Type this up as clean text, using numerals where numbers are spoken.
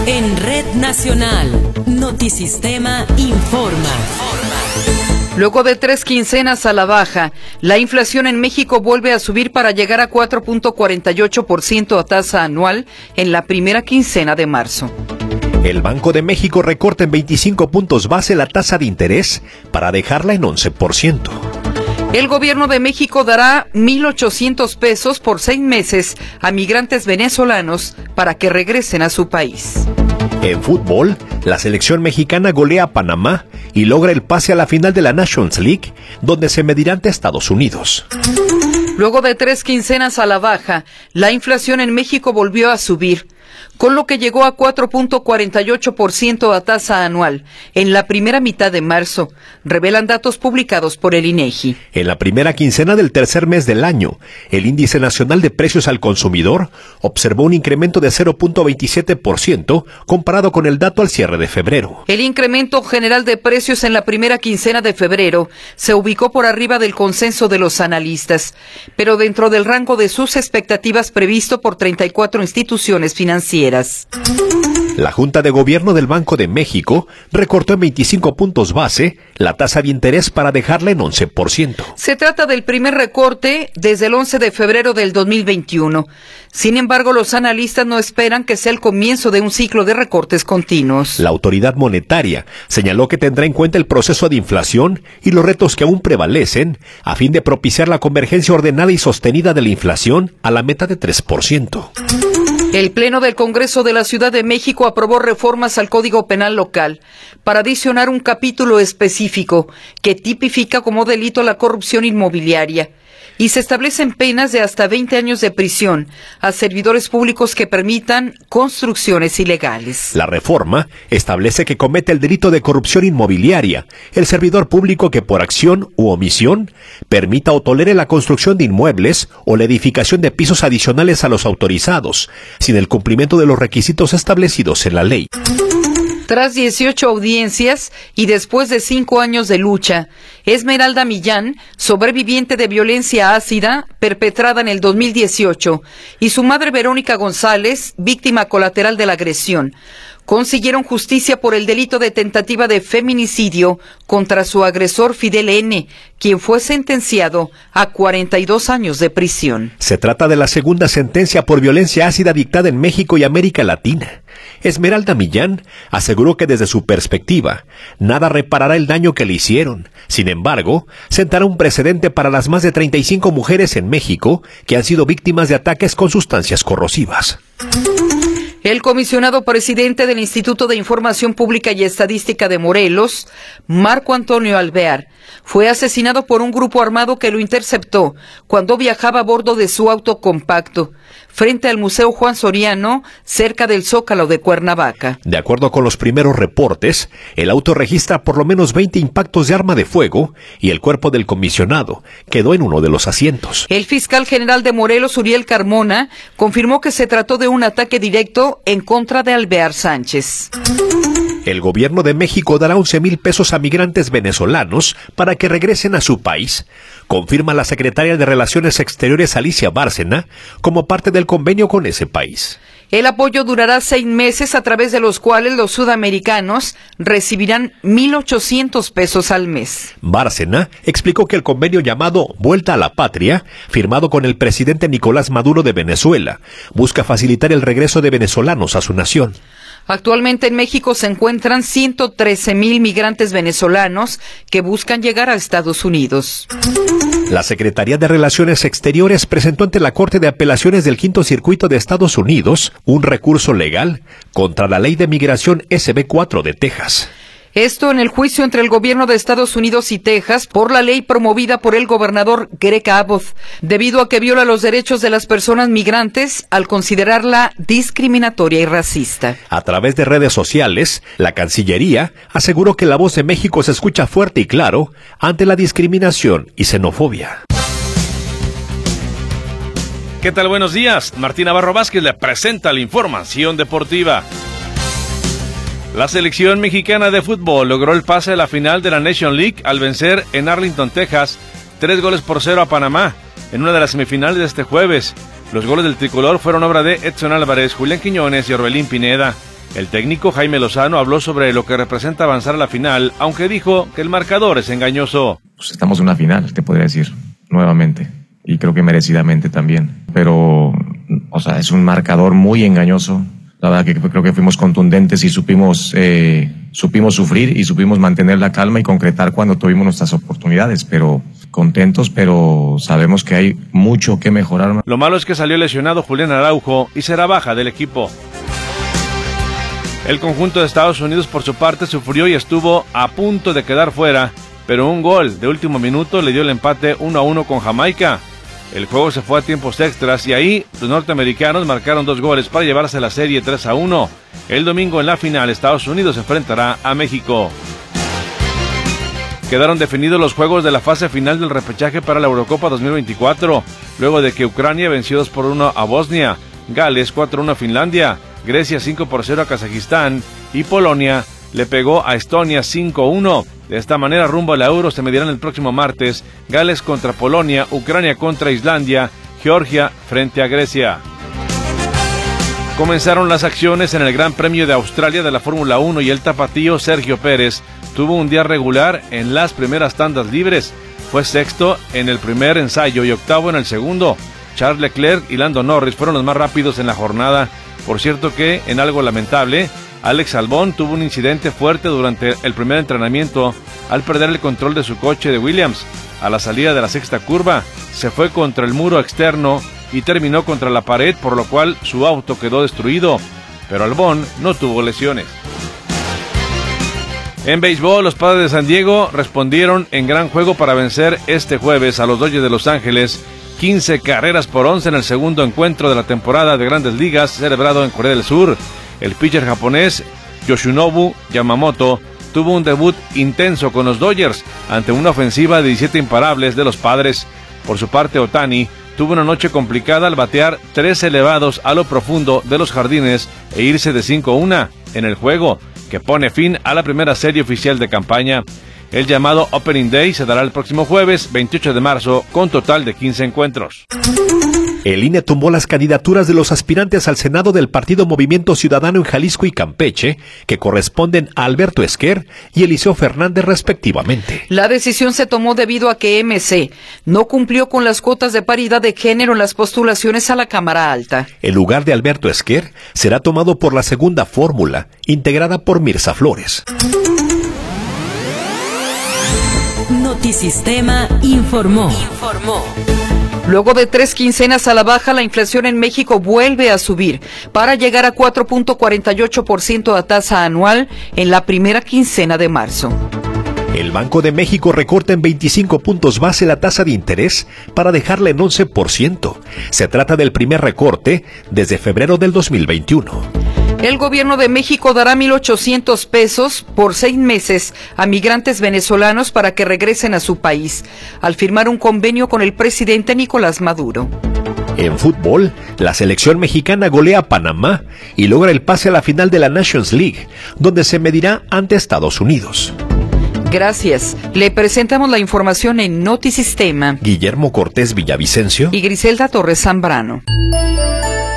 En Red Nacional, Notisistema informa. Luego de 3 quincenas a la baja, la inflación en México vuelve a subir para llegar a 4.48% a tasa anual en la primera quincena de marzo. El Banco de México recorta en 25 puntos base la tasa de interés para dejarla en 11%. El gobierno de México dará 1,800 pesos por 6 meses a migrantes venezolanos para que regresen a su país. En fútbol, la selección mexicana golea a Panamá y logra el pase a la final de la Nations League, donde se medirá ante Estados Unidos. Luego de 3 quincenas a la baja, la inflación en México volvió a subir, con lo que llegó a 4.48% a tasa anual en la primera mitad de marzo, revelan datos publicados por el INEGI. En la primera quincena del tercer mes del año, el Índice Nacional de Precios al Consumidor observó un incremento de 0.27% comparado con el dato al cierre de febrero. El incremento general de precios en la primera quincena de febrero se ubicó por arriba del consenso de los analistas, pero dentro del rango de sus expectativas previsto por 34 instituciones financieras. La Junta de Gobierno del Banco de México recortó en 25 puntos base la tasa de interés para dejarla en 11%. Se trata del primer recorte desde el 11 de febrero del 2021. Sin embargo, los analistas no esperan que sea el comienzo de un ciclo de recortes continuos. La autoridad monetaria señaló que tendrá en cuenta el proceso de inflación y los retos que aún prevalecen a fin de propiciar la convergencia ordenada y sostenida de la inflación a la meta de 3%. El Pleno del Congreso de la Ciudad de México aprobó reformas al Código Penal local para adicionar un capítulo específico que tipifica como delito la corrupción inmobiliaria y se establecen penas de hasta 20 años de prisión a servidores públicos que permitan construcciones ilegales. La reforma establece que comete el delito de corrupción inmobiliaria el servidor público que por acción u omisión permita o tolere la construcción de inmuebles o la edificación de pisos adicionales a los autorizados, sin el cumplimiento de los requisitos establecidos en la ley. Tras 18 audiencias y después de 5 años de lucha, Esmeralda Millán, sobreviviente de violencia ácida perpetrada en el 2018, y su madre Verónica González, víctima colateral de la agresión, consiguieron justicia por el delito de tentativa de feminicidio contra su agresor Fidel N., quien fue sentenciado a 42 años de prisión. Se trata de la segunda sentencia por violencia ácida dictada en México y América Latina. Esmeralda Millán aseguró que desde su perspectiva, nada reparará el daño que le hicieron. Sin embargo, sentará un precedente para las más de 35 mujeres en México que han sido víctimas de ataques con sustancias corrosivas. El comisionado presidente del Instituto de Información Pública y Estadística de Morelos, Marco Antonio Alvear, fue asesinado por un grupo armado que lo interceptó cuando viajaba a bordo de su auto compacto, frente al Museo Juan Soriano, cerca del Zócalo de Cuernavaca. De acuerdo con los primeros reportes, el auto registra por lo menos 20 impactos de arma de fuego y el cuerpo del comisionado quedó en uno de los asientos. El fiscal general de Morelos, Uriel Carmona, confirmó que se trató de un ataque directo en contra de Alvear Sánchez. El gobierno de México dará 11,000 pesos a migrantes venezolanos para que regresen a su país, confirma la secretaria de Relaciones Exteriores Alicia Bárcena, como parte del convenio con ese país. El apoyo durará 6 meses, a través de los cuales los sudamericanos recibirán 1,800 pesos al mes. Bárcena explicó que el convenio llamado Vuelta a la Patria, firmado con el presidente Nicolás Maduro de Venezuela, busca facilitar el regreso de venezolanos a su nación. Actualmente en México se encuentran 113,000 migrantes venezolanos que buscan llegar a Estados Unidos. La Secretaría de Relaciones Exteriores presentó ante la Corte de Apelaciones del Quinto Circuito de Estados Unidos un recurso legal contra la Ley de Migración SB4 de Texas. Esto en el juicio entre el gobierno de Estados Unidos y Texas por la ley promovida por el gobernador Greg Abbott, debido a que viola los derechos de las personas migrantes al considerarla discriminatoria y racista. A través de redes sociales, la Cancillería aseguró que la voz de México se escucha fuerte y claro ante la discriminación y xenofobia. ¿Qué tal? Buenos días. Martín Navarro Vázquez le presenta la información deportiva. La selección mexicana de fútbol logró el pase a la final de la Nations League al vencer en Arlington, Texas, 3-0 a Panamá, en una de las semifinales de este jueves. Los goles del tricolor fueron obra de Edson Álvarez, Julián Quiñones y Orbelín Pineda. El técnico Jaime Lozano habló sobre lo que representa avanzar a la final, aunque dijo que el marcador es engañoso. Pues estamos en una final, te podría decir, nuevamente, y creo que merecidamente también, pero, es un marcador muy engañoso. La verdad que creo que fuimos contundentes y supimos sufrir y supimos mantener la calma y concretar cuando tuvimos nuestras oportunidades, pero contentos, pero sabemos que hay mucho que mejorar. Lo malo es que salió lesionado Julián Araujo y será baja del equipo. El conjunto de Estados Unidos por su parte sufrió y estuvo a punto de quedar fuera, pero un gol de último minuto le dio el empate 1-1 con Jamaica. El juego se fue a tiempos extras y ahí los norteamericanos marcaron 2 goles para llevarse la serie 3-1. El domingo en la final Estados Unidos enfrentará a México. Quedaron definidos los juegos de la fase final del repechaje para la Eurocopa 2024, luego de que Ucrania venció 2-1 a Bosnia, Gales 4-1 a Finlandia, Grecia 5-0 a Kazajistán y Polonia le pegó a Estonia 5-1. De esta manera, rumbo a la Euro se medirán el próximo martes Gales contra Polonia, Ucrania contra Islandia, Georgia frente a Grecia. Comenzaron las acciones en el Gran Premio de Australia de la Fórmula 1 y el tapatío Sergio Pérez tuvo un día regular en las primeras tandas libres. Fue sexto en el primer ensayo y octavo en el segundo. Charles Leclerc y Lando Norris fueron los más rápidos en la jornada. Por cierto que, en algo lamentable, Alex Albon tuvo un incidente fuerte durante el primer entrenamiento al perder el control de su coche de Williams. A la salida de la sexta curva, se fue contra el muro externo y terminó contra la pared, por lo cual su auto quedó destruido, pero Albon no tuvo lesiones. En béisbol, los Padres de San Diego respondieron en gran juego para vencer este jueves a los Dodgers de Los Ángeles 15-11 en el segundo encuentro de la temporada de Grandes Ligas celebrado en Corea del Sur. El pitcher japonés Yoshinobu Yamamoto tuvo un debut intenso con los Dodgers ante una ofensiva de 17 imparables de los Padres. Por su parte, Ohtani tuvo una noche complicada al batear 3 elevados a lo profundo de los jardines e irse de 5-1 en el juego, que pone fin a la primera serie oficial de campaña. El llamado Opening Day se dará el próximo jueves, 28 de marzo, con total de 15 encuentros. El INE tomó las candidaturas de los aspirantes al Senado del Partido Movimiento Ciudadano en Jalisco y Campeche, que corresponden a Alberto Esquer y Eliseo Fernández respectivamente. La decisión se tomó debido a que MC no cumplió con las cuotas de paridad de género en las postulaciones a la Cámara Alta. El lugar de Alberto Esquer será tomado por la segunda fórmula, integrada por Mirza Flores. Notisistema informó. Luego de 3 quincenas a la baja, la inflación en México vuelve a subir para llegar a 4.48% a tasa anual en la primera quincena de marzo. El Banco de México recorta en 25 puntos base la tasa de interés para dejarla en 11%. Se trata del primer recorte desde febrero del 2021. El gobierno de México dará 1,800 pesos por 6 meses a migrantes venezolanos para que regresen a su país, al firmar un convenio con el presidente Nicolás Maduro. En fútbol, la selección mexicana golea a Panamá y logra el pase a la final de la Nations League, donde se medirá ante Estados Unidos. Gracias. Le presentamos la información en Notisistema. Guillermo Cortés Villavicencio y Griselda Torres Zambrano.